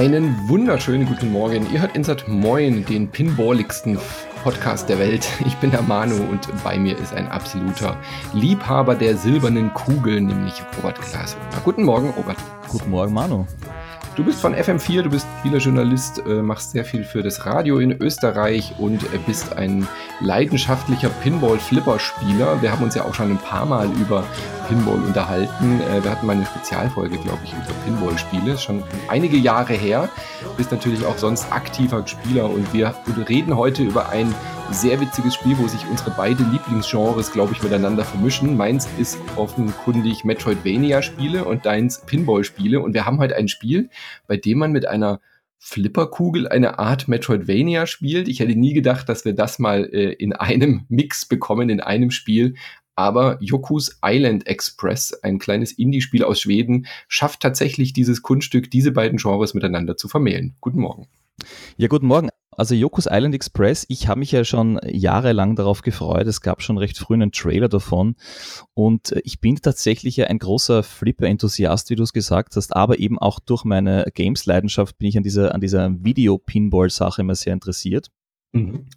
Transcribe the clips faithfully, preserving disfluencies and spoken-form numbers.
Einen wunderschönen guten Morgen. Ihr hört Insert Moin, den pinballigsten Podcast der Welt. Ich bin der Manu und bei mir ist ein absoluter Liebhaber der silbernen Kugel, nämlich Robert Glasl. Guten Morgen, Robert. Guten Morgen, Manu. Du bist von F M vier, du bist Spielerjournalist, äh, machst sehr viel für das Radio in Österreich und äh, bist ein leidenschaftlicher Pinball-Flipper-Spieler. Wir haben uns ja auch schon ein paar Mal über Pinball unterhalten. Äh, wir hatten mal eine Spezialfolge, glaube ich, über Pinball-Spiele, schon einige Jahre her. Du bist natürlich auch sonst aktiver Spieler und wir reden heute über ein sehr witziges Spiel, wo sich unsere beiden Lieblingsgenres, glaube ich, miteinander vermischen. Meins ist offenkundig Metroidvania-Spiele und deins Pinball-Spiele. Und wir haben heute ein Spiel, bei dem man mit einer Flipperkugel eine Art Metroidvania spielt. Ich hätte nie gedacht, dass wir das mal äh, in einem Mix bekommen, in einem Spiel. Aber Yoku's Island Express, ein kleines Indie-Spiel aus Schweden, schafft tatsächlich dieses Kunststück, diese beiden Genres miteinander zu vermählen. Guten Morgen. Ja, guten Morgen. Also Yoku's Island Express, ich habe mich ja schon jahrelang darauf gefreut. Es gab schon recht früh einen Trailer davon und ich bin tatsächlich ja ein großer Flipper-Enthusiast, wie du es gesagt hast, aber eben auch durch meine Games-Leidenschaft bin ich an dieser, an dieser Video-Pinball-Sache immer sehr interessiert. Mhm.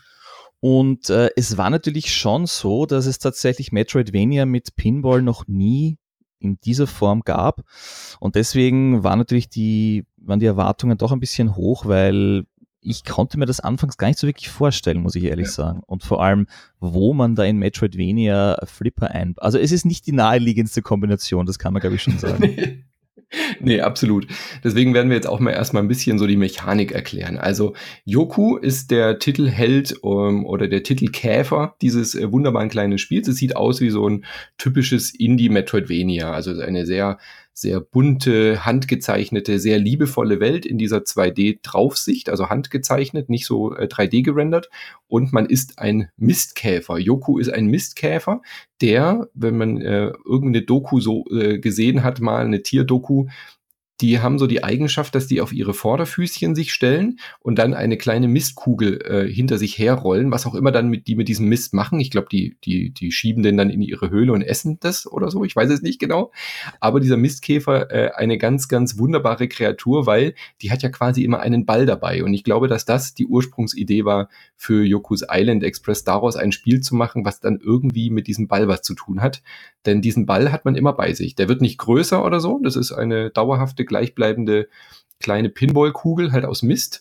Und äh, es war natürlich schon so, dass es tatsächlich Metroidvania mit Pinball noch nie in dieser Form gab und deswegen war natürlich die, waren die Erwartungen doch ein bisschen hoch, weil ich konnte mir das anfangs gar nicht so wirklich vorstellen, muss ich ehrlich ja. sagen. Und vor allem, wo man da in Metroidvania Flipper ein... Also es ist nicht die naheliegendste Kombination, das kann man, glaube ich, schon sagen. Nee, absolut. Deswegen werden wir jetzt auch mal erstmal ein bisschen so die Mechanik erklären. Also Yoku ist der Titelheld ähm, oder der Titelkäfer dieses äh, wunderbaren kleinen Spiels. Es sieht aus wie so ein typisches Indie-Metroidvania, also eine sehr sehr bunte, handgezeichnete, sehr liebevolle Welt in dieser zwei D-Draufsicht, also handgezeichnet, nicht so äh, drei D gerendert. Und man ist ein Mistkäfer. Yoku ist ein Mistkäfer, der, wenn man äh, irgendeine Doku so äh, gesehen hat, mal eine Tierdoku, die haben so die Eigenschaft, dass die auf ihre Vorderfüßchen sich stellen und dann eine kleine Mistkugel äh, hinter sich herrollen, was auch immer dann mit die mit diesem Mist machen. Ich glaube, die die die schieben den dann in ihre Höhle und essen das oder so. Ich weiß es nicht genau. Aber dieser Mistkäfer, äh, eine ganz, ganz wunderbare Kreatur, weil die hat ja quasi immer einen Ball dabei. Und ich glaube, dass das die Ursprungsidee war für Yoku's Island Express, daraus ein Spiel zu machen, was dann irgendwie mit diesem Ball was zu tun hat. Denn diesen Ball hat man immer bei sich. Der wird nicht größer oder so. Das ist eine dauerhafte, gleichbleibende kleine Pinballkugel halt aus Mist.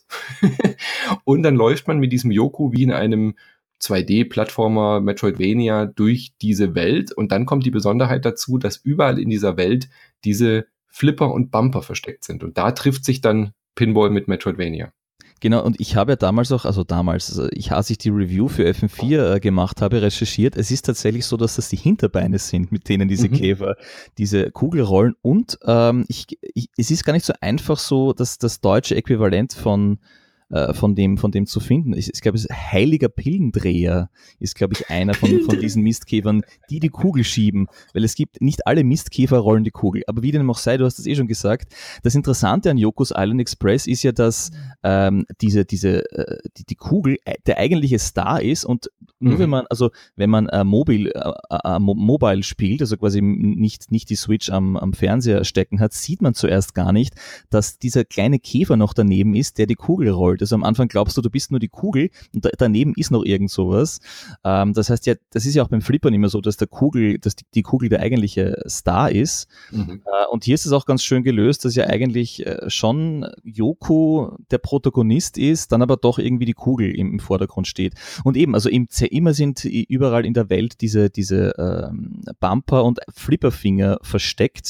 Und dann läuft man mit diesem Yoku wie in einem zwei D-Plattformer Metroidvania durch diese Welt. Und dann kommt die Besonderheit dazu, dass überall in dieser Welt diese Flipper und Bumper versteckt sind. Und da trifft sich dann Pinball mit Metroidvania. Genau, und ich habe ja damals auch, also damals, ich, als ich die Review für F M vier äh, gemacht habe, recherchiert, es ist tatsächlich so, dass das die Hinterbeine sind, mit denen diese mhm. Käfer diese Kugel rollen und ähm, ich, ich, es ist gar nicht so einfach so, dass das deutsche Äquivalent von äh, von dem von dem zu finden. Ich, ich glaube, es ist Heiliger Pillendreher ist, glaube ich, einer von, von diesen Mistkäfern, die die Kugel schieben, weil es gibt, nicht alle Mistkäfer rollen die Kugel, aber wie dem auch sei, du hast es eh schon gesagt, das Interessante an Yoku's Island Express ist ja, dass ähm, diese, diese, äh, die, die Kugel der eigentliche Star ist und nur mhm. wenn man, also wenn man äh, Mobil, äh, äh, Mobile spielt, also quasi nicht, nicht die Switch am, am Fernseher stecken hat, sieht man zuerst gar nicht, dass dieser kleine Käfer noch daneben ist, der die Kugel rollt. Also am Anfang glaubst du, du bist nur die Kugel und da, daneben ist noch irgend sowas. Ähm, das heißt ja, das ist ja auch beim Flippern immer so, dass der Kugel, dass die, die Kugel der eigentliche Star ist. Mhm. Äh, und hier ist es auch ganz schön gelöst, dass ja eigentlich äh, schon Yoku der Protagonist ist, dann aber doch irgendwie die Kugel im, im Vordergrund steht. Und eben, also im, immer sind überall in der Welt diese, diese ähm, Bumper und Flipperfinger versteckt.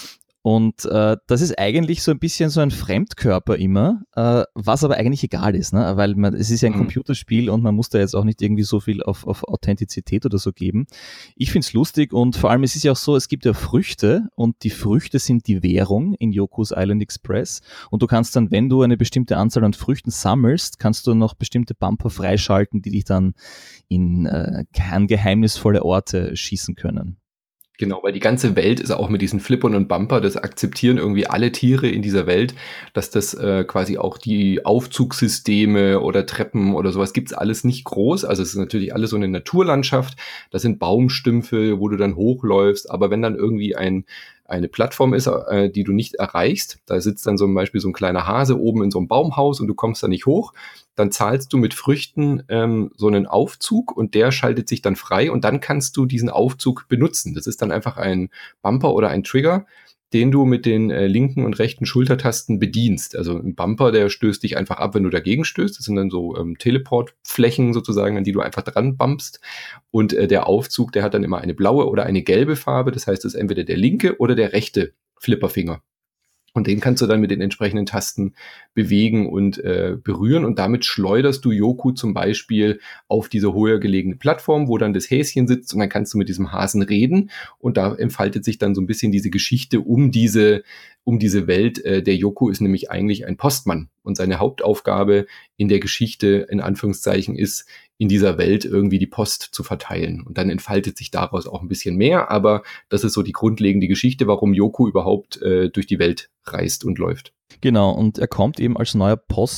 Und äh, das ist eigentlich so ein bisschen so ein Fremdkörper immer, äh, was aber eigentlich egal ist, ne? Weil man, es ist ja ein mhm. Computerspiel und man muss da jetzt auch nicht irgendwie so viel auf, auf Authentizität oder so geben. Ich find's lustig und vor allem es ist ja auch so, es gibt ja Früchte und die Früchte sind die Währung in Yoku's Island Express und du kannst dann, wenn du eine bestimmte Anzahl an Früchten sammelst, kannst du noch bestimmte Bumper freischalten, die dich dann in äh, geheimnisvolle Orte schießen können. Genau, weil die ganze Welt ist auch mit diesen Flippern und Bumper, das akzeptieren irgendwie alle Tiere in dieser Welt, dass das äh, quasi auch die Aufzugssysteme oder Treppen oder sowas gibt's alles nicht groß. Also es ist natürlich alles so eine Naturlandschaft, das sind Baumstümpfe, wo du dann hochläufst, aber wenn dann irgendwie ein eine Plattform ist, äh, die du nicht erreichst. Da sitzt dann zum Beispiel so ein kleiner Hase oben in so einem Baumhaus und du kommst da nicht hoch. Dann zahlst du mit Früchten ähm, so einen Aufzug und der schaltet sich dann frei und dann kannst du diesen Aufzug benutzen. Das ist dann einfach ein Bumper oder ein Trigger, den du mit den äh, linken und rechten Schultertasten bedienst. Also ein Bumper, der stößt dich einfach ab, wenn du dagegen stößt. Das sind dann so ähm, Teleportflächen sozusagen, an die du einfach dran bumpst. Und äh, der Aufzug, der hat dann immer eine blaue oder eine gelbe Farbe. Das heißt, es ist entweder der linke oder der rechte Flipperfinger. Und den kannst du dann mit den entsprechenden Tasten bewegen und äh, berühren. Und damit schleuderst du Yoku zum Beispiel auf diese höher gelegene Plattform, wo dann das Häschen sitzt. Und dann kannst du mit diesem Hasen reden. Und da entfaltet sich dann so ein bisschen diese Geschichte um diese, um diese Welt. Äh, der Yoku ist nämlich eigentlich ein Postmann. Und seine Hauptaufgabe in der Geschichte, in Anführungszeichen, ist, in dieser Welt irgendwie die Post zu verteilen. Und dann entfaltet sich daraus auch ein bisschen mehr. Aber das ist so die grundlegende Geschichte, warum Yoku überhaupt äh, durch die Welt reist und läuft. Genau, und er kommt eben als neuer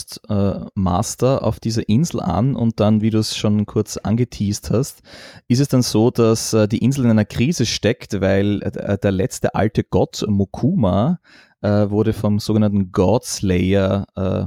Postmaster äh, auf dieser Insel an und dann, wie du es schon kurz angeteased hast, ist es dann so, dass äh, die Insel in einer Krise steckt, weil äh, der letzte alte Gott, Mokuma, äh, wurde vom sogenannten Godslayer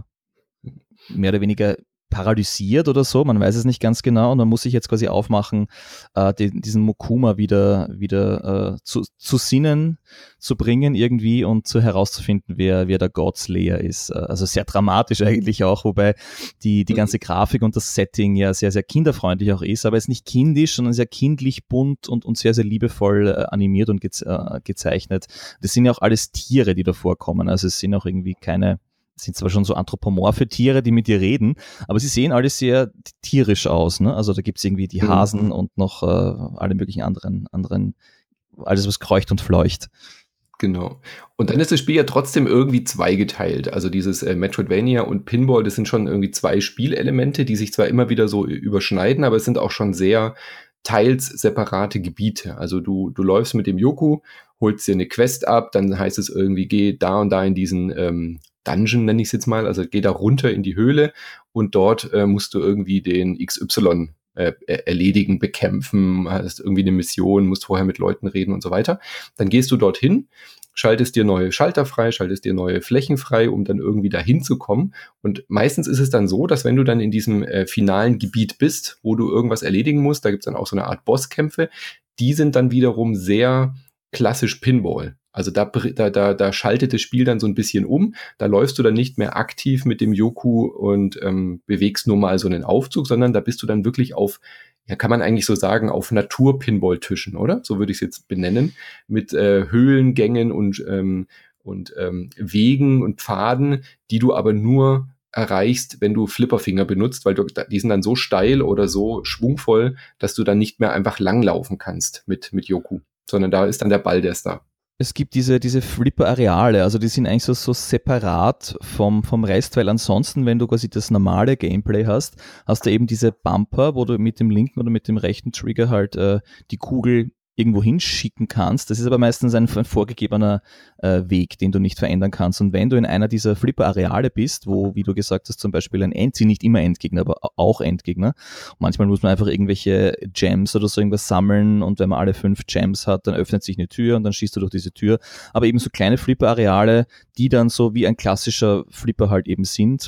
äh, mehr oder weniger paralysiert oder so, man weiß es nicht ganz genau und man muss sich jetzt quasi aufmachen, äh, den, diesen Mokuma wieder, wieder äh, zu, zu Sinnen zu bringen irgendwie und zu herauszufinden, wer, wer der Godslayer ist. Also sehr dramatisch eigentlich auch, wobei die, die ganze Grafik und das Setting ja sehr, sehr kinderfreundlich auch ist, aber es ist nicht kindisch, sondern sehr kindlich bunt und, und sehr, sehr liebevoll äh, animiert und geze- äh, gezeichnet. Das sind ja auch alles Tiere, die da vorkommen, also es sind auch irgendwie keine sind zwar schon so anthropomorphe Tiere, die mit dir reden, aber sie sehen alle sehr tierisch aus. Ne? Also da gibt es irgendwie die Hasen mhm. und noch äh, alle möglichen anderen, anderen, alles was kreucht und fleucht. Genau. Und dann ist das Spiel ja trotzdem irgendwie zweigeteilt. Also dieses äh, Metroidvania und Pinball, das sind schon irgendwie zwei Spielelemente, die sich zwar immer wieder so überschneiden, aber es sind auch schon sehr teils separate Gebiete. Also du, du läufst mit dem Yoku, holst dir eine Quest ab, dann heißt es irgendwie, geh da und da in diesen ähm, Dungeon, nenne ich es jetzt mal, also geh da runter in die Höhle und dort äh, musst du irgendwie den X Y äh, erledigen, bekämpfen, hast irgendwie eine Mission, musst vorher mit Leuten reden und so weiter. Dann gehst du dorthin, schaltest dir neue Schalter frei, schaltest dir neue Flächen frei, um dann irgendwie dahin zu kommen. Und meistens ist es dann so, dass wenn du dann in diesem äh, finalen Gebiet bist, wo du irgendwas erledigen musst, da gibt's dann auch so eine Art Bosskämpfe, die sind dann wiederum sehr klassisch Pinball. Also da, da, da, da schaltet das Spiel dann so ein bisschen um. Da läufst du dann nicht mehr aktiv mit dem Yoku und ähm, bewegst nur mal so einen Aufzug, sondern da bist du dann wirklich auf, ja, kann man eigentlich so sagen, auf Natur-Pinball-Tischen, oder? So würde ich es jetzt benennen. Mit äh, Höhlengängen und, ähm, und ähm, Wegen und Pfaden, die du aber nur erreichst, wenn du Flipperfinger benutzt, weil du, die sind dann so steil oder so schwungvoll, dass du dann nicht mehr einfach langlaufen kannst mit, mit Yoku, sondern da ist dann der Ball, der ist da. Es gibt diese, diese Flipper-Areale, also die sind eigentlich so, so separat vom, vom Rest, weil ansonsten, wenn du quasi das normale Gameplay hast, hast du eben diese Bumper, wo du mit dem linken oder mit dem rechten Trigger halt äh, die Kugel irgendwo hinschicken kannst. Das ist aber meistens ein, ein vorgegebener äh, Weg, den du nicht verändern kannst. Und wenn du in einer dieser Flipper-Areale bist, wo, wie du gesagt hast, zum Beispiel ein Endgegner, nicht immer Endgegner, aber auch Endgegner, manchmal muss man einfach irgendwelche Gems oder so irgendwas sammeln und wenn man alle fünf Gems hat, dann öffnet sich eine Tür und dann schießt du durch diese Tür. Aber eben so kleine Flipper-Areale, die dann so wie ein klassischer Flipper halt eben sind,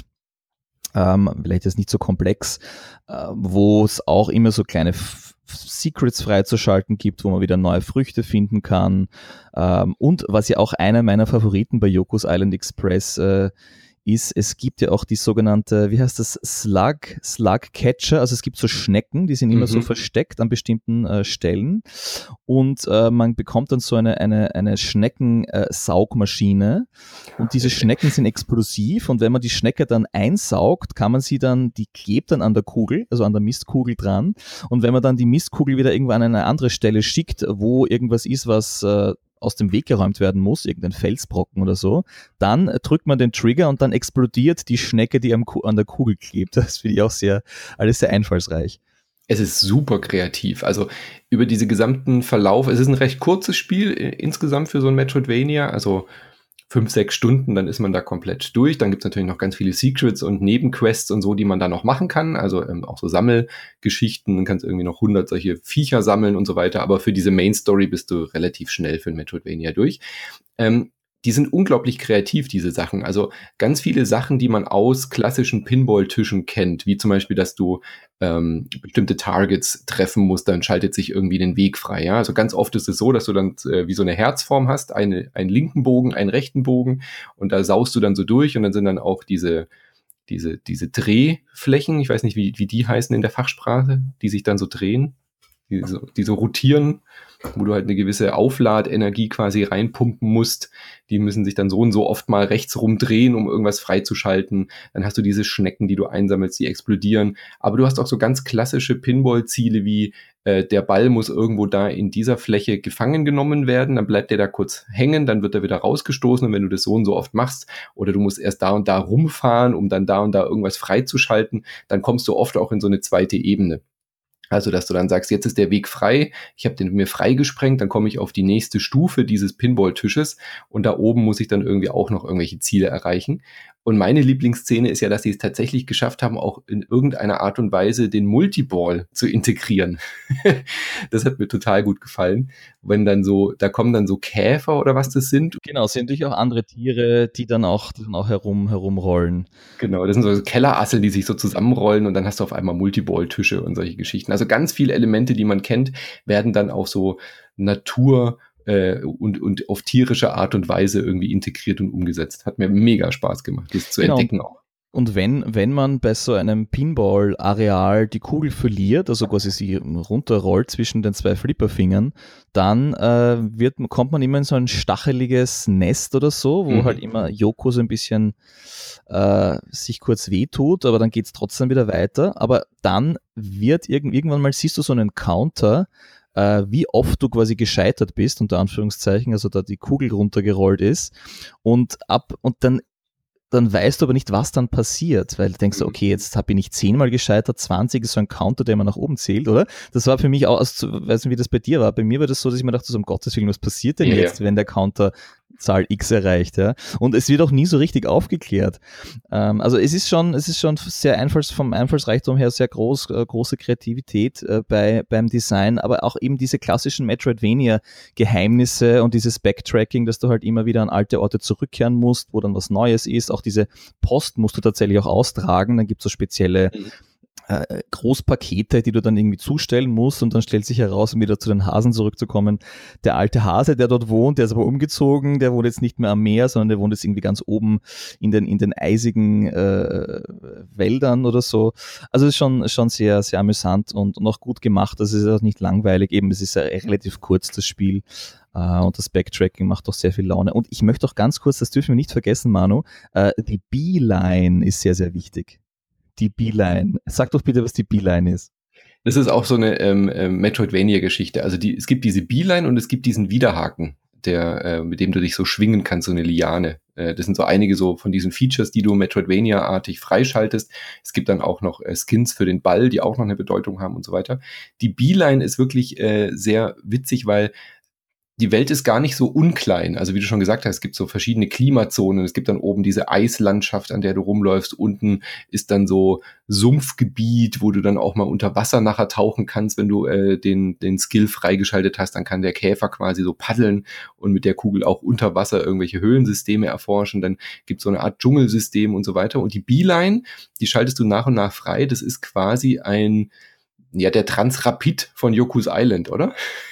ähm, vielleicht ist nicht so komplex, äh, wo es auch immer so kleine F- Secrets freizuschalten gibt, wo man wieder neue Früchte finden kann. Ähm, und was ja auch einer meiner Favoriten bei Yoku's Island Express äh, ist, es gibt ja auch die sogenannte, wie heißt das, Slug, Slug Catcher, also es gibt so Schnecken, die sind immer mhm. so versteckt an bestimmten äh, Stellen und äh, man bekommt dann so eine, eine, eine Schneckensaugmaschine äh, und diese Schnecken sind explosiv und wenn man die Schnecke dann einsaugt, kann man sie dann, die klebt dann an der Kugel, also an der Mistkugel dran und wenn man dann die Mistkugel wieder irgendwo an eine andere Stelle schickt, wo irgendwas ist, was äh, aus dem Weg geräumt werden muss, irgendein Felsbrocken oder so, dann drückt man den Trigger und dann explodiert die Schnecke, die am, an der Kugel klebt. Das finde ich auch sehr, alles sehr einfallsreich. Es ist super kreativ. Also über diese gesamten Verlauf, es ist ein recht kurzes Spiel äh, insgesamt für so ein Metroidvania, also fünf, sechs Stunden, dann ist man da komplett durch. Dann gibt's natürlich noch ganz viele Secrets und Nebenquests und so, die man da noch machen kann. Also ähm, auch so Sammelgeschichten, dann kannst irgendwie noch hundert solche Viecher sammeln und so weiter. Aber für diese Main Story bist du relativ schnell für ein Metroidvania durch. Ähm, die sind unglaublich kreativ, diese Sachen. Also ganz viele Sachen, die man aus klassischen Pinball-Tischen kennt, wie zum Beispiel, dass du ähm, bestimmte Targets treffen musst, dann schaltet sich irgendwie den Weg frei. Ja? Also ganz oft ist es so, dass du dann äh, wie so eine Herzform hast, eine, einen linken Bogen, einen rechten Bogen und da saust du dann so durch und dann sind dann auch diese diese diese Drehflächen, ich weiß nicht, wie, wie die heißen in der Fachsprache, die sich dann so drehen, die so, die so rotieren, wo du halt eine gewisse Aufladenergie quasi reinpumpen musst. Die müssen sich dann so und so oft mal rechts rumdrehen, um irgendwas freizuschalten. Dann hast du diese Schnecken, die du einsammelst, die explodieren. Aber du hast auch so ganz klassische Pinball-Ziele wie äh, der Ball muss irgendwo da in dieser Fläche gefangen genommen werden. Dann bleibt der da kurz hängen, dann wird er wieder rausgestoßen. Und wenn du das so und so oft machst oder du musst erst da und da rumfahren, um dann da und da irgendwas freizuschalten, dann kommst du oft auch in so eine zweite Ebene. Also, dass du dann sagst, jetzt ist der Weg frei, ich habe den mir freigesprengt, dann komme ich auf die nächste Stufe dieses Pinball-Tisches und da oben muss ich dann irgendwie auch noch irgendwelche Ziele erreichen. Und meine Lieblingsszene ist ja, dass sie es tatsächlich geschafft haben, auch in irgendeiner Art und Weise den Multiball zu integrieren. Das hat mir total gut gefallen. Wenn dann so, da kommen dann so Käfer oder was das sind. Genau, es sind natürlich auch andere Tiere, die dann auch, die dann auch herum, herumrollen. Genau, das sind so Kellerasseln, die sich so zusammenrollen und dann hast du auf einmal Multiball-Tische und solche Geschichten. Also ganz viele Elemente, die man kennt, werden dann auch so Natur- äh, und, und auf tierische Art und Weise irgendwie integriert und umgesetzt. Hat mir mega Spaß gemacht, das zu Genau. entdecken auch. Und wenn, wenn man bei so einem Pinball-Areal die Kugel verliert, also quasi sie runterrollt zwischen den zwei Flipperfingern, dann äh, wird, kommt man immer in so ein stacheliges Nest oder so, wo mhm. halt immer Yoko so ein bisschen äh, sich kurz wehtut, aber dann geht's trotzdem wieder weiter. Aber dann wird irgend, irgendwann mal siehst du so einen Counter, äh, wie oft du quasi gescheitert bist, unter Anführungszeichen, also da die Kugel runtergerollt ist. Und ab und dann dann weißt du aber nicht, was dann passiert, weil du denkst, okay, jetzt habe ich nicht zehnmal gescheitert, zwanzig ist so ein Counter, der immer nach oben zählt, oder? Das war für mich auch, also, weiß nicht, wie das bei dir war. Bei mir war das so, dass ich mir dachte, so, um Gottes Willen, was passiert denn ja, jetzt, ja. wenn der Counter Zahl X erreicht, ja? Und es wird auch nie so richtig aufgeklärt. Ähm, also es ist schon, es ist schon sehr einfalls, vom Einfallsreichtum her sehr groß, äh, große Kreativität äh, bei, beim Design, aber auch eben diese klassischen Metroidvania-Geheimnisse und dieses Backtracking, dass du halt immer wieder an alte Orte zurückkehren musst, wo dann was Neues ist. Auch diese Post musst du tatsächlich auch austragen, dann gibt es so spezielle mhm. äh, Großpakete, die du dann irgendwie zustellen musst und dann stellt sich heraus, um wieder zu den Hasen zurückzukommen, der alte Hase, der dort wohnt, der ist aber umgezogen, der wohnt jetzt nicht mehr am Meer, sondern der wohnt jetzt irgendwie ganz oben in den, in den eisigen äh, Wäldern oder so. Also es ist schon, schon sehr, sehr amüsant und, und auch gut gemacht, das ist auch nicht langweilig, eben es ist ja relativ kurz, das Spiel. Uh, und das Backtracking macht doch sehr viel Laune. Und ich möchte auch ganz kurz, das dürfen wir nicht vergessen, Manu, uh, die Beeline ist sehr, sehr wichtig. Die Beeline. Sag doch bitte, was die Beeline ist. Das ist auch so eine ähm, ähm, Metroidvania-Geschichte. Also die, es gibt diese Beeline und es gibt diesen Widerhaken, der, äh, mit dem du dich so schwingen kannst, so eine Liane. Äh, das sind so einige so von diesen Features, die du Metroidvania-artig freischaltest. Es gibt dann auch noch äh, Skins für den Ball, die auch noch eine Bedeutung haben und so weiter. Die Beeline ist wirklich äh, sehr witzig, weil die Welt ist gar nicht so unklein. Also wie du schon gesagt hast, es gibt so verschiedene Klimazonen. Es gibt dann oben diese Eislandschaft, an der du rumläufst. Unten ist dann so Sumpfgebiet, wo du dann auch mal unter Wasser nachher tauchen kannst. Wenn du äh, den den Skill freigeschaltet hast, dann kann der Käfer quasi so paddeln und mit der Kugel auch unter Wasser irgendwelche Höhlensysteme erforschen. Dann gibt es so eine Art Dschungelsystem und so weiter. Und die Beeline, die schaltest du nach und nach frei. Das ist quasi ein, ja, der Transrapid von Yoku's Island, oder?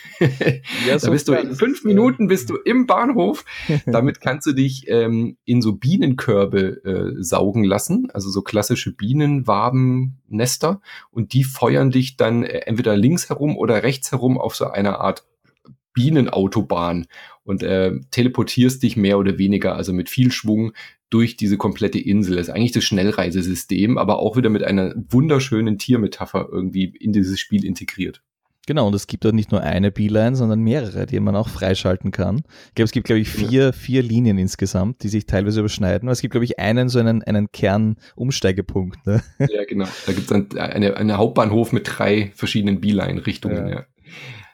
Ja, so da bist du in fünf Minuten bist du im Bahnhof. Damit kannst du dich ähm, in so Bienenkörbe äh, saugen lassen, also so klassische Bienenwabennester, und die feuern dich dann äh, entweder links herum oder rechts herum auf so einer Art Bienenautobahn und äh, teleportierst dich mehr oder weniger, also mit viel Schwung, durch diese komplette Insel. Das ist eigentlich das Schnellreisesystem, aber auch wieder mit einer wunderschönen Tiermetapher irgendwie in dieses Spiel integriert. Genau, und es gibt dort nicht nur eine Beeline, sondern mehrere, die man auch freischalten kann. Ich glaube, es gibt, glaube ich, vier, vier Linien insgesamt, die sich teilweise überschneiden. Es gibt, glaube ich, einen so einen, einen Kernumsteigepunkt. Ne? Ja, genau. Da gibt es dann eine, eine Hauptbahnhof mit drei verschiedenen Beeline-Richtungen. Ja. Ja.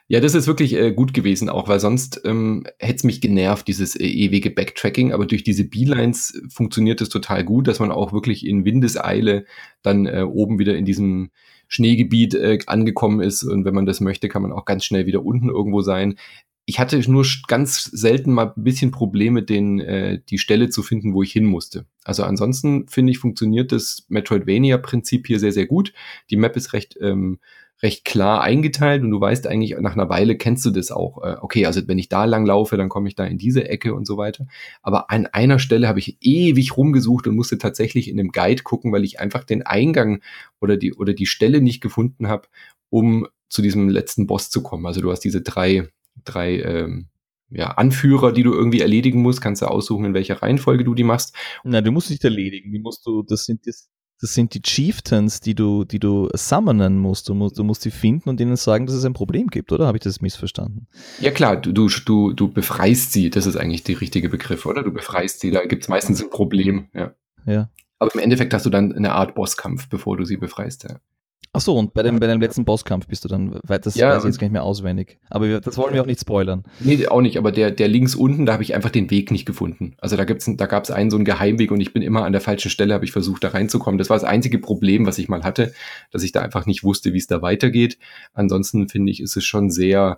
Ja, das ist wirklich äh, gut gewesen auch, weil sonst ähm, hätte es mich genervt, dieses äh, ewige Backtracking, aber durch diese Beelines funktioniert es total gut, dass man auch wirklich in Windeseile dann äh, oben wieder in diesem Schneegebiet äh, angekommen ist und wenn man das möchte, kann man auch ganz schnell wieder unten irgendwo sein. Ich hatte nur ganz selten mal ein bisschen Probleme, den, äh, die Stelle zu finden, wo ich hin musste. Also ansonsten, finde ich, funktioniert das Metroidvania-Prinzip hier sehr, sehr gut. Die Map ist recht ähm, recht klar eingeteilt und du weißt eigentlich, nach einer Weile kennst du das auch. Äh, okay, also wenn ich da lang laufe, dann komme ich da in diese Ecke und so weiter. Aber an einer Stelle habe ich ewig rumgesucht und musste tatsächlich in dem Guide gucken, weil ich einfach den Eingang oder die, oder die Stelle nicht gefunden habe, um zu diesem letzten Boss zu kommen. Also du hast diese drei, drei ähm, ja, Anführer, die du irgendwie erledigen musst, kannst du aussuchen, in welcher Reihenfolge du die machst. Nein, du musst nicht erledigen, die musst du, das sind das Das sind die Chieftains, die du, die du summonen musst. Du musst, du musst die finden und ihnen sagen, dass es ein Problem gibt, oder? Habe ich das missverstanden? Ja klar, du, du, du, du befreist sie, das ist eigentlich der richtige Begriff, oder? Du befreist sie, da gibt es meistens ein Problem, ja. Ja. Aber im Endeffekt hast du dann eine Art Bosskampf, bevor du sie befreist, ja. Ach so, und bei dem, bei dem letzten Bosskampf bist du dann, weil das ja, weiß ich jetzt gar nicht mehr auswendig. Aber wir, das wollen wir auch nicht spoilern. Nee, auch nicht, aber der, der links unten, da habe ich einfach den Weg nicht gefunden. Also da gibt's, da gab es einen so einen Geheimweg und ich bin immer an der falschen Stelle, habe ich versucht, da reinzukommen. Das war das einzige Problem, was ich mal hatte, dass ich da einfach nicht wusste, wie es da weitergeht. Ansonsten finde ich, ist es schon sehr,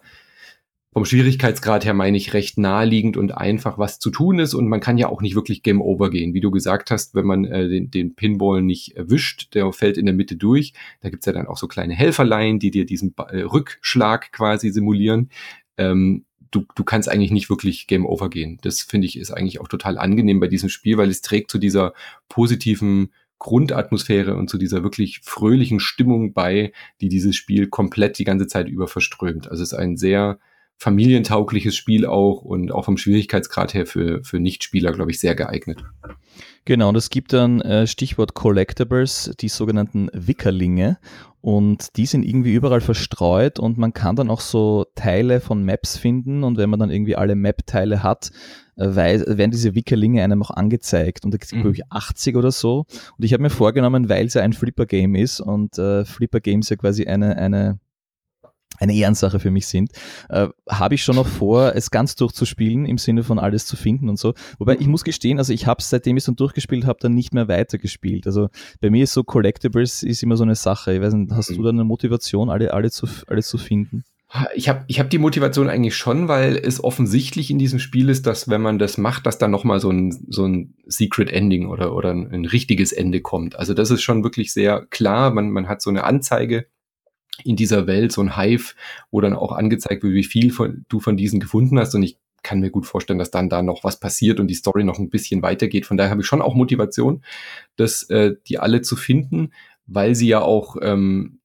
vom Schwierigkeitsgrad her meine ich recht naheliegend und einfach, was zu tun ist. Und man kann ja auch nicht wirklich Game Over gehen. Wie du gesagt hast, wenn man äh, den, den Pinball nicht erwischt, der fällt in der Mitte durch. Da gibt's ja dann auch so kleine Helferlein, die dir diesen äh, Rückschlag quasi simulieren. Ähm, du, du kannst eigentlich nicht wirklich Game Over gehen. Das finde ich ist eigentlich auch total angenehm bei diesem Spiel, weil es trägt zu dieser positiven Grundatmosphäre und zu dieser wirklich fröhlichen Stimmung bei, die dieses Spiel komplett die ganze Zeit über verströmt. Also es ist ein sehr familientaugliches Spiel auch und auch vom Schwierigkeitsgrad her für, für Nichtspieler, glaube ich, sehr geeignet. Genau, und es gibt dann äh, Stichwort Collectibles, die sogenannten Wickerlinge, und die sind irgendwie überall verstreut und man kann dann auch so Teile von Maps finden und wenn man dann irgendwie alle Map-Teile hat, äh, weiß, werden diese Wickerlinge einem auch angezeigt und da gibt es, mhm. glaube ich, achtzig oder so. Und ich habe mir vorgenommen, weil es ja ein Flipper-Game ist und äh, Flipper-Games ja quasi eine, eine eine Ehrensache für mich sind, äh, habe ich schon noch vor, es ganz durchzuspielen, im Sinne von alles zu finden und so. Wobei ich muss gestehen, also ich habe es, seitdem ich es dann durchgespielt habe, dann nicht mehr weitergespielt. Also bei mir ist so Collectibles ist immer so eine Sache. Ich weiß nicht, hast mhm. du da eine Motivation, alle, alle, zu, alle zu finden? Ich habe ich hab die Motivation eigentlich schon, weil es offensichtlich in diesem Spiel ist, dass wenn man das macht, dass dann nochmal so ein, so ein Secret Ending oder, oder ein, ein richtiges Ende kommt. Also das ist schon wirklich sehr klar. Man, man hat so eine Anzeige in dieser Welt, so ein Hive, wo dann auch angezeigt wird, wie viel von, du von diesen gefunden hast. Und ich kann mir gut vorstellen, dass dann da noch was passiert und die Story noch ein bisschen weitergeht. Von daher habe ich schon auch Motivation, das, äh, die alle zu finden, weil sie ja auch ähm,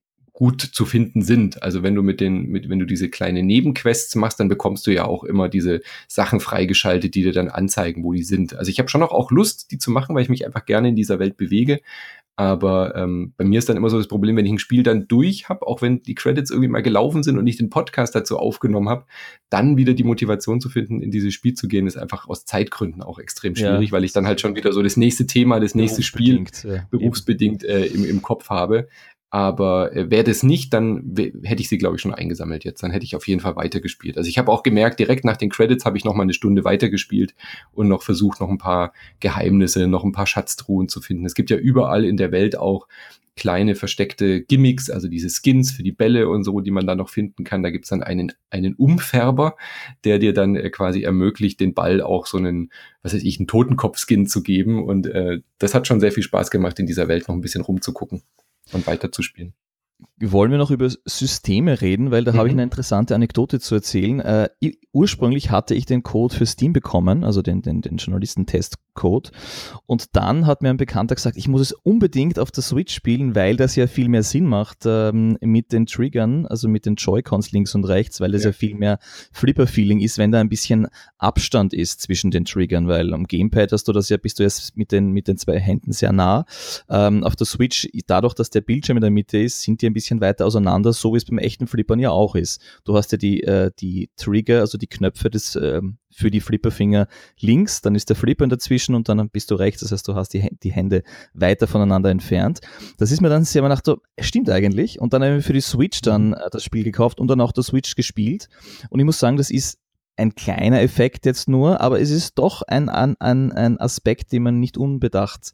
gut zu finden sind. Also wenn du mit den, mit, wenn du diese kleine Nebenquests machst, dann bekommst du ja auch immer diese Sachen freigeschaltet, die dir dann anzeigen, wo die sind. Also ich habe schon noch auch Lust, die zu machen, weil ich mich einfach gerne in dieser Welt bewege. Aber ähm, bei mir ist dann immer so das Problem, wenn ich ein Spiel dann durch habe, auch wenn die Credits irgendwie mal gelaufen sind und ich den Podcast dazu aufgenommen habe, dann wieder die Motivation zu finden, in dieses Spiel zu gehen, ist einfach aus Zeitgründen auch extrem schwierig, ja, weil ich dann halt schon wieder so das nächste Thema, das nächste Spiel ja, berufsbedingt äh, im, im Kopf habe. Aber äh, wäre das nicht, dann w- hätte ich sie, glaube ich, schon eingesammelt jetzt. Dann hätte ich auf jeden Fall weitergespielt. Also ich habe auch gemerkt, direkt nach den Credits habe ich noch mal eine Stunde weitergespielt und noch versucht, noch ein paar Geheimnisse, noch ein paar Schatztruhen zu finden. Es gibt ja überall in der Welt auch kleine versteckte Gimmicks, also diese Skins für die Bälle und so, die man dann noch finden kann. Da gibt's dann einen einen Umfärber, der dir dann äh, quasi ermöglicht, den Ball auch so einen, was weiß ich, einen Totenkopf-Skin zu geben. Und äh, das hat schon sehr viel Spaß gemacht, in dieser Welt noch ein bisschen rumzugucken und weiterzuspielen. Wollen wir noch über Systeme reden, weil da mhm. habe ich eine interessante Anekdote zu erzählen. Äh, ich, ursprünglich hatte ich den Code für Steam bekommen, also den, den, den Journalisten-Test-Code, und dann hat mir ein Bekannter gesagt, ich muss es unbedingt auf der Switch spielen, weil das ja viel mehr Sinn macht ähm, mit den Triggern, also mit den Joy-Cons links und rechts, weil das ja, ja viel mehr Flipper-Feeling ist, wenn da ein bisschen Abstand ist zwischen den Triggern, weil am Gamepad hast du das ja, bist du jetzt mit den, mit den zwei Händen sehr nah. Ähm, auf der Switch, dadurch, dass der Bildschirm in der Mitte ist, sind die ein bisschen weiter auseinander, so wie es beim echten Flippern ja auch ist. Du hast ja die, äh, die Trigger, also die Knöpfe des äh, für die Flipperfinger links, dann ist der Flipper dazwischen und dann bist du rechts, das heißt, du hast die, die Hände weiter voneinander entfernt. Das ist mir dann sehr mal gedacht, so, stimmt eigentlich. Und dann habe ich für die Switch dann äh, das Spiel gekauft und dann auch der Switch gespielt. Und ich muss sagen, das ist ein kleiner Effekt jetzt nur, aber es ist doch ein, ein, ein Aspekt, den man nicht unbedacht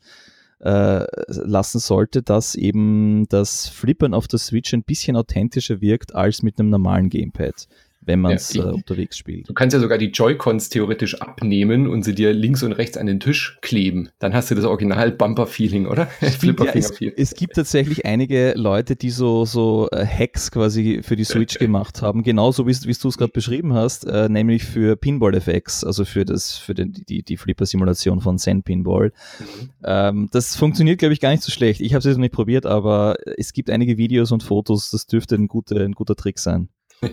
äh, lassen sollte, dass eben das Flippern auf der Switch ein bisschen authentischer wirkt als mit einem normalen Gamepad, wenn man es ja, äh, unterwegs spielt. Du kannst ja sogar die Joy-Cons theoretisch abnehmen und sie dir links und rechts an den Tisch kleben. Dann hast du das Original-Bumper-Feeling, oder? Flipperfinger-Feeling. Ja, es, es gibt tatsächlich einige Leute, die so, so äh, Hacks quasi für die Switch gemacht haben, genauso wie, wie du es gerade beschrieben hast, äh, nämlich für Pinball-F X, also für, das, für den, die, die Flipper-Simulation von Zen Pinball. Mhm. Ähm, das funktioniert, glaube ich, gar nicht so schlecht. Ich habe es jetzt noch nicht probiert, aber es gibt einige Videos und Fotos, das dürfte ein guter, ein guter Trick sein.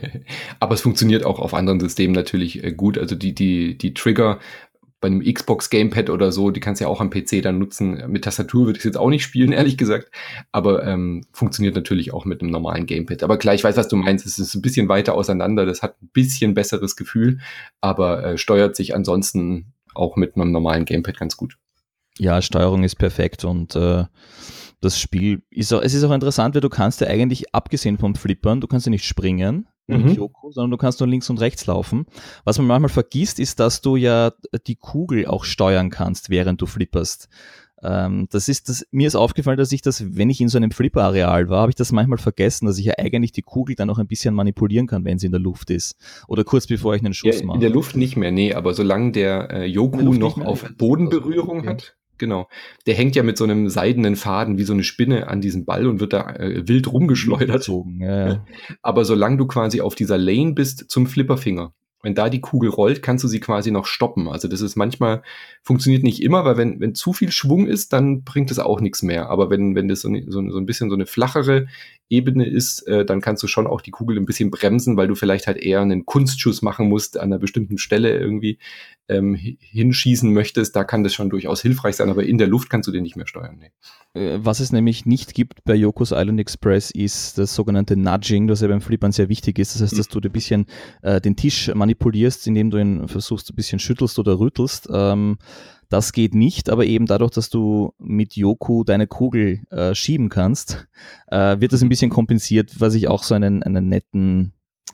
Aber es funktioniert auch auf anderen Systemen natürlich äh, gut. Also die, die, die Trigger bei einem Xbox Gamepad oder so, die kannst du ja auch am P C dann nutzen. Mit Tastatur würde ich es jetzt auch nicht spielen, ehrlich gesagt. Aber ähm, funktioniert natürlich auch mit einem normalen Gamepad. Aber klar, ich weiß, was du meinst. Es ist ein bisschen weiter auseinander. Das hat ein bisschen besseres Gefühl, aber äh, steuert sich ansonsten auch mit einem normalen Gamepad ganz gut. Ja, Steuerung ist perfekt und äh, das Spiel ist auch, es ist auch interessant, weil du kannst ja eigentlich, abgesehen vom Flippern, du kannst ja nicht springen, mhm. mit Yoko, sondern du kannst nur links und rechts laufen. Was man manchmal vergisst, ist, dass du ja die Kugel auch steuern kannst, während du flipperst. Ähm, das ist das, mir ist aufgefallen, dass ich das, wenn ich in so einem Flipper-Areal war, habe ich das manchmal vergessen, dass ich ja eigentlich die Kugel dann auch ein bisschen manipulieren kann, wenn sie in der Luft ist. Oder kurz bevor ich einen Schuss ja, mache. In der Luft nicht mehr, nee, aber solange der äh, Yoko noch auf Bodenberührung hat, genau. Der hängt ja mit so einem seidenen Faden wie so eine Spinne an diesem Ball und wird da äh, wild rumgeschleudert. Ja, ja. Aber solange du quasi auf dieser Lane bist zum Flipperfinger, wenn da die Kugel rollt, kannst du sie quasi noch stoppen. Also das ist manchmal, funktioniert nicht immer, weil wenn, wenn zu viel Schwung ist, dann bringt es auch nichts mehr. Aber wenn, wenn das so, so, so ein bisschen so eine flachere Ebene ist, äh, dann kannst du schon auch die Kugel ein bisschen bremsen, weil du vielleicht halt eher einen Kunstschuss machen musst, an einer bestimmten Stelle irgendwie ähm, hinschießen möchtest. Da kann das schon durchaus hilfreich sein, aber in der Luft kannst du den nicht mehr steuern. Nee. Was es nämlich nicht gibt bei Yoko's Island Express ist das sogenannte Nudging, das ja beim Flippern sehr wichtig ist. Das heißt, dass du ein bisschen äh, den Tisch manipulierst, indem du ihn versuchst, ein bisschen schüttelst oder rüttelst. Ähm, das geht nicht, aber eben dadurch, dass du mit Yoko deine Kugel äh, schieben kannst, äh, wird das ein bisschen kompensiert, was ich auch so einen, einen netten,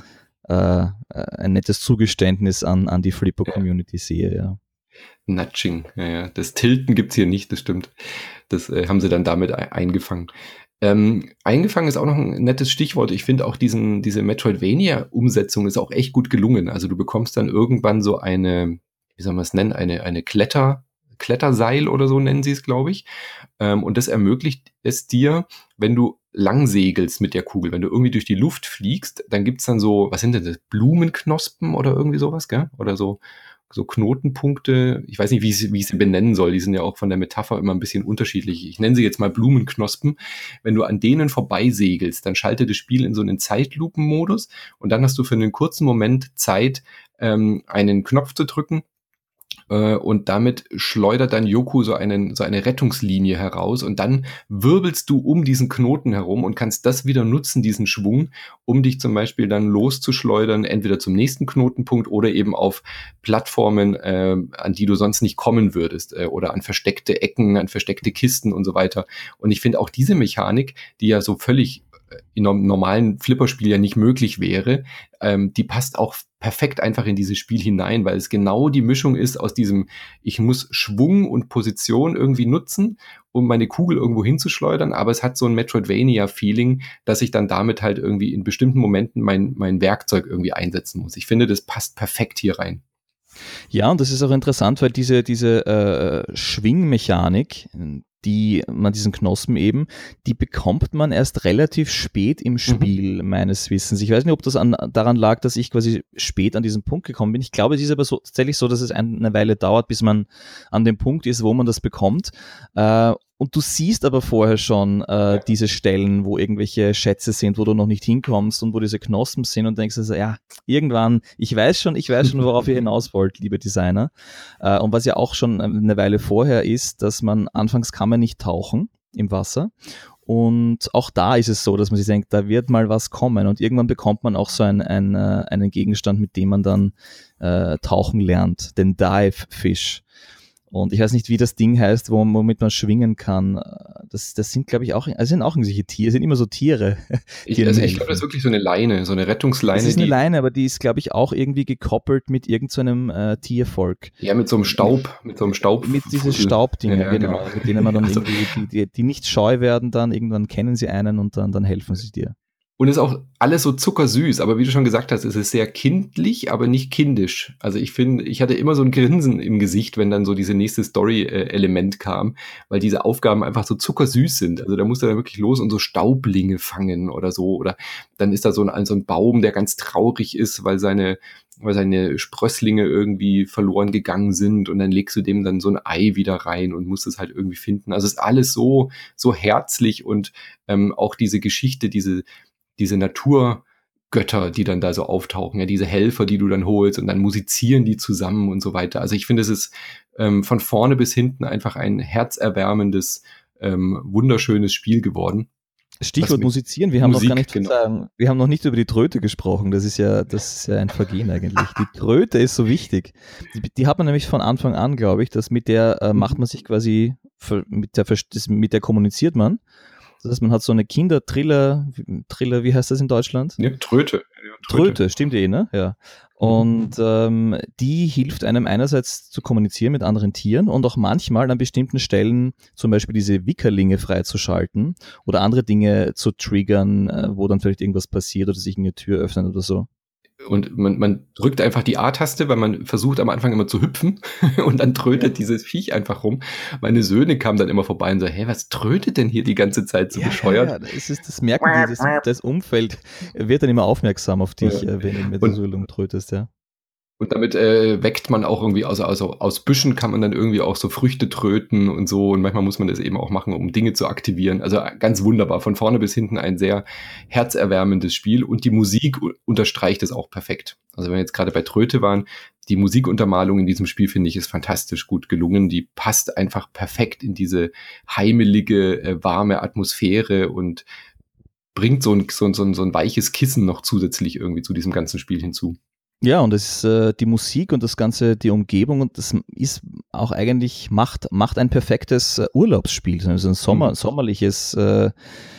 äh, ein nettes Zugeständnis an, an die Flipper-Community sehe, ja. Nudging, ja, ja. Das Tilten gibt's hier nicht, das stimmt. Das äh, haben sie dann damit e- eingefangen. Ähm, eingefangen ist auch noch ein nettes Stichwort. Ich finde auch diesen, diese Metroidvania-Umsetzung ist auch echt gut gelungen. Also du bekommst dann irgendwann so eine, wie soll man es nennen, eine, eine Kletter, Kletterseil oder so nennen sie es, glaube ich. Ähm, und das ermöglicht es dir, wenn du lang segelst mit der Kugel, wenn du irgendwie durch die Luft fliegst, dann gibt's dann so, was sind denn das, Blumenknospen oder irgendwie sowas, gell? Oder so, so Knotenpunkte, ich weiß nicht, wie ich, wie ich sie benennen soll, die sind ja auch von der Metapher immer ein bisschen unterschiedlich. Ich nenne sie jetzt mal Blumenknospen. Wenn du an denen vorbeisegelst, dann schaltet das Spiel in so einen Zeitlupenmodus und dann hast du für einen kurzen Moment Zeit, ähm, einen Knopf zu drücken, und damit schleudert dann Yoko so, einen, so eine Rettungslinie heraus und dann wirbelst du um diesen Knoten herum und kannst das wieder nutzen, diesen Schwung, um dich zum Beispiel dann loszuschleudern, entweder zum nächsten Knotenpunkt oder eben auf Plattformen, äh, an die du sonst nicht kommen würdest, äh, oder an versteckte Ecken, an versteckte Kisten und so weiter. Und ich finde auch diese Mechanik, die ja so völlig in einem normalen Flipperspiel ja nicht möglich wäre, ähm, die passt auch perfekt einfach in dieses Spiel hinein, weil es genau die Mischung ist aus diesem, ich muss Schwung und Position irgendwie nutzen, um meine Kugel irgendwo hinzuschleudern, aber es hat so ein Metroidvania-Feeling, dass ich dann damit halt irgendwie in bestimmten Momenten mein, mein Werkzeug irgendwie einsetzen muss. Ich finde, das passt perfekt hier rein. Ja, und das ist auch interessant, weil diese, diese äh, Schwingmechanik, die man diesen Knospen eben, die bekommt man erst relativ spät im Spiel, mhm. meines Wissens. Ich weiß nicht, ob das an, daran lag, dass ich quasi spät an diesen Punkt gekommen bin. Ich glaube, es ist aber so, tatsächlich so, dass es eine Weile dauert, bis man an dem Punkt ist, wo man das bekommt. Äh, Und du siehst aber vorher schon äh, diese Stellen, wo irgendwelche Schätze sind, wo du noch nicht hinkommst und wo diese Knospen sind und denkst also, ja, irgendwann, ich weiß schon, ich weiß schon, worauf ihr hinaus wollt, liebe Designer. Äh, und was ja auch schon eine Weile vorher ist, dass man, anfangs kann man nicht tauchen im Wasser. Und auch da ist es so, dass man sich denkt, da wird mal was kommen und irgendwann bekommt man auch so ein, ein, äh, einen Gegenstand, mit dem man dann äh, tauchen lernt, den Dive Fish. Und ich weiß nicht, wie das Ding heißt, womit man schwingen kann. Das, das sind, glaube ich, auch, also sind auch irgendwelche Tiere, sind immer so Tiere. Ich, also ich glaube, das ist wirklich so eine Leine, so eine Rettungsleine. Das ist eine Leine, aber die ist, glaube ich, auch irgendwie gekoppelt mit irgendeinem so äh, Tiervolk. Ja, mit so einem Staub, mit so einem Staub. Mit diesen Staubdingen, ja, genau, genau, mit denen man dann also, irgendwie, die, die, die nicht scheu werden, dann irgendwann kennen sie einen und dann, dann helfen sie dir. Und ist auch alles so zuckersüß, aber wie du schon gesagt hast, ist es sehr kindlich, aber nicht kindisch. Also ich finde, ich hatte immer so ein Grinsen im Gesicht, wenn dann so diese nächste Story-Element kam, weil diese Aufgaben einfach so zuckersüß sind. Also da musst du dann wirklich los und so Staublinge fangen oder so. Oder dann ist da so ein, so ein Baum, der ganz traurig ist, weil seine, weil seine Sprösslinge irgendwie verloren gegangen sind und dann legst du dem dann so ein Ei wieder rein und musst es halt irgendwie finden. Also es ist alles so, so herzlich und ähm, auch diese Geschichte, diese diese Naturgötter, die dann da so auftauchen, ja, diese Helfer, die du dann holst und dann musizieren die zusammen und so weiter. Also ich finde, es ist ähm, von vorne bis hinten einfach ein herzerwärmendes, ähm, wunderschönes Spiel geworden. Stichwort musizieren, wir haben Musik, noch gar nicht genau. sagen, wir haben noch nicht über die Tröte gesprochen, das ist ja, das ist ja ein Vergehen eigentlich. Die Tröte ist so wichtig. Die, die hat man nämlich von Anfang an, glaube ich, dass mit der äh, macht man sich quasi, mit der, mit der kommuniziert man. Das heißt, man hat so eine Kinder-Triller, Triller, wie heißt das in Deutschland? Ja, Tröte. Ja, Tröte. Tröte, stimmt eh, ne? Ja. Und ähm, die hilft einem einerseits zu kommunizieren mit anderen Tieren und auch manchmal an bestimmten Stellen zum Beispiel diese Wickerlinge freizuschalten oder andere Dinge zu triggern, wo dann vielleicht irgendwas passiert oder sich eine Tür öffnet oder so. Und man, man drückt einfach die A-Taste, weil man versucht am Anfang immer zu hüpfen und dann trötet ja. dieses Viech einfach rum. Meine Söhne kamen dann immer vorbei und so, hä, was trötet denn hier die ganze Zeit so ja, bescheuert? Ja, das, ist, das merken die, das, das Umfeld wird dann immer aufmerksam auf dich, ja. wenn du mit der Söhlung trötest, ja. Und damit äh, weckt man auch irgendwie, also, also aus Büschen kann man dann irgendwie auch so Früchte tröten und so. Und manchmal muss man das eben auch machen, um Dinge zu aktivieren. Also ganz wunderbar. Von vorne bis hinten ein sehr herzerwärmendes Spiel. Und die Musik unterstreicht es auch perfekt. Also wenn wir jetzt gerade bei Tröte waren, die Musikuntermalung in diesem Spiel, finde ich, ist fantastisch gut gelungen. Die passt einfach perfekt in diese heimelige, äh, warme Atmosphäre und bringt so ein, so, so, so ein weiches Kissen noch zusätzlich irgendwie zu diesem ganzen Spiel hinzu. Ja, und es ist äh, die Musik und das Ganze, die Umgebung und das ist auch eigentlich, macht, macht ein perfektes äh, Urlaubsspiel, also ein Sommer, mhm. sommerliches äh,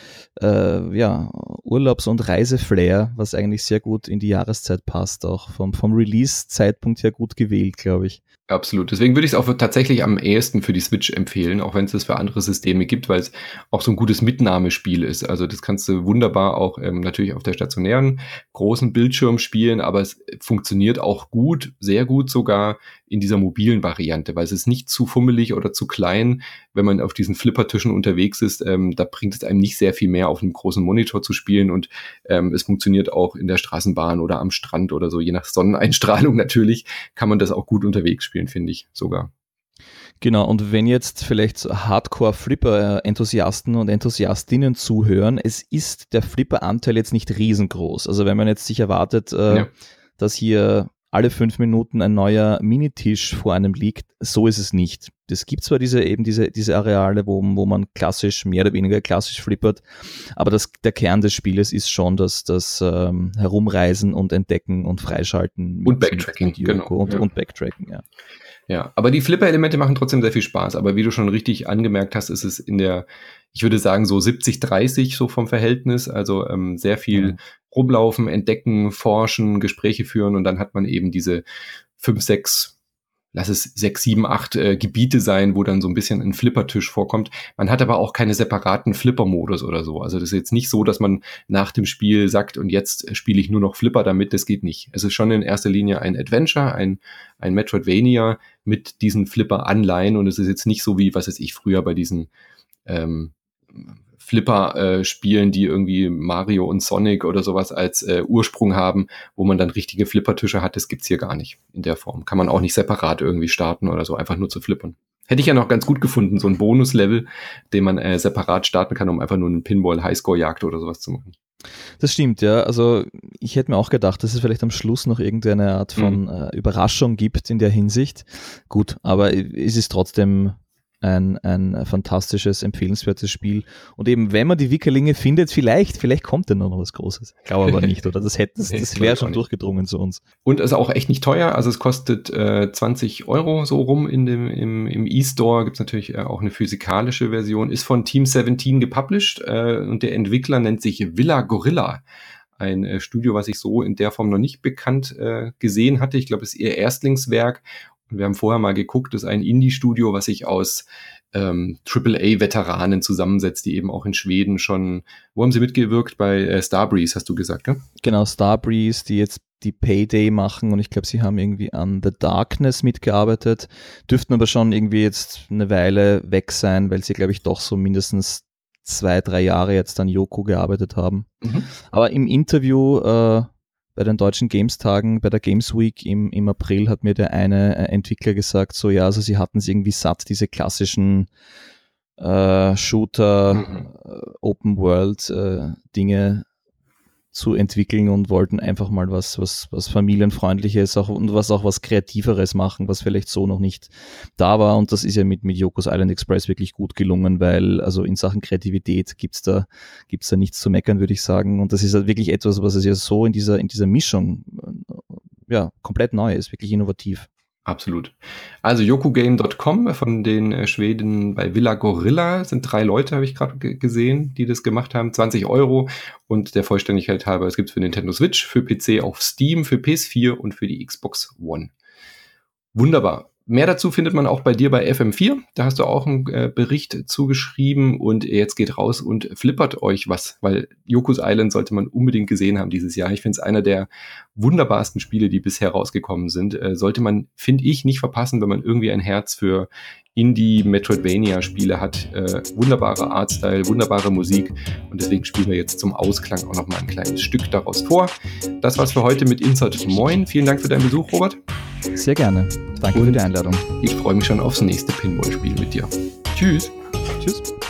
äh, ja, Urlaubs- und Reiseflair, was eigentlich sehr gut in die Jahreszeit passt, auch vom, vom Release-Zeitpunkt her gut gewählt, glaube ich. Absolut. Deswegen würde ich es auch tatsächlich am ehesten für die Switch empfehlen, auch wenn es das für andere Systeme gibt, weil es auch so ein gutes Mitnahmespiel ist. Also das kannst du wunderbar auch ähm, natürlich auf der stationären großen Bildschirm spielen, aber es funktioniert auch gut, sehr gut sogar in dieser mobilen Variante, weil es ist nicht zu fummelig oder zu klein, wenn man auf diesen Flippertischen unterwegs ist. Ähm, da bringt es einem nicht sehr viel mehr, auf einem großen Monitor zu spielen und ähm, es funktioniert auch in der Straßenbahn oder am Strand oder so, je nach Sonneneinstrahlung natürlich, kann man das auch gut unterwegs spielen, finde ich sogar. Genau, und wenn jetzt vielleicht so Hardcore-Flipper-Enthusiasten und Enthusiastinnen zuhören, es ist der Flipper-Anteil jetzt nicht riesengroß. Also wenn man jetzt sich erwartet, äh, ja. dass hier alle fünf Minuten ein neuer Minitisch vor einem liegt, so ist es nicht. Es gibt zwar diese eben diese, diese Areale, wo, wo man klassisch, mehr oder weniger klassisch flippert, aber das, der Kern des Spieles ist schon das, das ähm, Herumreisen und Entdecken und Freischalten. Und Backtracking, mit genau. Und, ja. und Backtracking, ja. Ja, aber die Flipper-Elemente machen trotzdem sehr viel Spaß. Aber wie du schon richtig angemerkt hast, ist es in der, ich würde sagen, so siebzig dreißig so vom Verhältnis. Also ähm, sehr viel mhm. rumlaufen, entdecken, forschen, Gespräche führen und dann hat man eben diese fünf, sechs, lass es sechs, sieben, acht äh, Gebiete sein, wo dann so ein bisschen ein Flippertisch vorkommt. Man hat aber auch keine separaten Flipper-Modus oder so. Also das ist jetzt nicht so, dass man nach dem Spiel sagt, und jetzt spiele ich nur noch Flipper damit. Das geht nicht. Es ist schon in erster Linie ein Adventure, ein, ein Metroidvania mit diesen Flipper-Anleihen. Und es ist jetzt nicht so wie, was weiß ich, früher bei diesen ähm, Flipper-Spielen, äh, die irgendwie Mario und Sonic oder sowas als äh, Ursprung haben, wo man dann richtige Flippertische hat, das gibt's hier gar nicht in der Form. Kann man auch nicht separat irgendwie starten oder so, einfach nur zu flippern. Hätte ich ja noch ganz gut gefunden, so ein Bonuslevel, den man äh, separat starten kann, um einfach nur einen Pinball-Highscore-Jagd oder sowas zu machen. Das stimmt, ja. Also ich hätte mir auch gedacht, dass es vielleicht am Schluss noch irgendeine Art von mhm. äh, Überraschung gibt in der Hinsicht. Gut, aber es ist trotzdem ein, ein fantastisches, empfehlenswertes Spiel. Und eben, wenn man die Wickerlinge findet, vielleicht, vielleicht kommt dann noch was Großes. Ich glaube aber nicht, oder? Das, hätte, das, das wäre schon durchgedrungen zu uns. Und ist auch echt nicht teuer, also es kostet äh, zwanzig Euro so rum in dem, im, im E-Store, gibt es natürlich äh, auch eine physikalische Version, ist von Team siebzehn gepublished äh, und der Entwickler nennt sich Villa Gorilla. Ein äh, Studio, was ich so in der Form noch nicht bekannt äh, gesehen hatte. Ich glaube, es ist ihr Erstlingswerk. Und wir haben vorher mal geguckt, das ist ein Indie-Studio, was sich aus ähm, Triple A-Veteranen zusammensetzt, die eben auch in Schweden schon, wo haben sie mitgewirkt? Bei äh, Starbreeze, hast du gesagt, ne? Genau, Starbreeze, die jetzt die Payday machen und ich glaube, sie haben irgendwie an The Darkness mitgearbeitet, dürften aber schon irgendwie jetzt eine Weile weg sein, weil sie, glaube ich, doch so mindestens zwei, drei Jahre jetzt an Yoku gearbeitet haben. Mhm. Aber im Interview äh, bei den deutschen Games-Tagen, bei der Games Week im, im April hat mir der eine Entwickler gesagt, so ja, also sie hatten es irgendwie satt, diese klassischen äh, Shooter, mhm. äh, Open-World-Dinge äh, zu entwickeln und wollten einfach mal was, was, was familienfreundliches auch, und was auch was Kreativeres machen, was vielleicht so noch nicht da war. Und das ist ja mit, mit Yoku's Island Express wirklich gut gelungen, weil also in Sachen Kreativität gibt's da, gibt's da nichts zu meckern, würde ich sagen. Und das ist halt wirklich etwas, was es ja so in dieser, in dieser Mischung ja komplett neu ist, wirklich innovativ. Absolut. Also yokugame Punkt com von den äh, Schweden bei Villa Gorilla sind drei Leute, habe ich gerade g- gesehen, die das gemacht haben. zwanzig Euro und der Vollständigkeit halber, es gibt es für Nintendo Switch, für P C auf Steam, für P S vier und für die Xbox One. Wunderbar. Mehr dazu findet man auch bei dir bei F M vier. Da hast du auch einen äh, Bericht zugeschrieben und jetzt geht raus und flippert euch was, weil Yoku's Island sollte man unbedingt gesehen haben dieses Jahr. Ich finde es einer der wunderbarsten Spiele, die bisher rausgekommen sind. Äh, sollte man, finde ich, nicht verpassen, wenn man irgendwie ein Herz für Indie-Metroidvania-Spiele hat. Äh, wunderbare Artstyle, wunderbare Musik und deswegen spielen wir jetzt zum Ausklang auch noch mal ein kleines Stück daraus vor. Das war's für heute mit Insert Moin. Vielen Dank für deinen Besuch, Robert. Sehr gerne. Danke und für die Einladung. Ich freue mich schon aufs nächste Pinball-Spiel mit dir. Tschüss. Tschüss.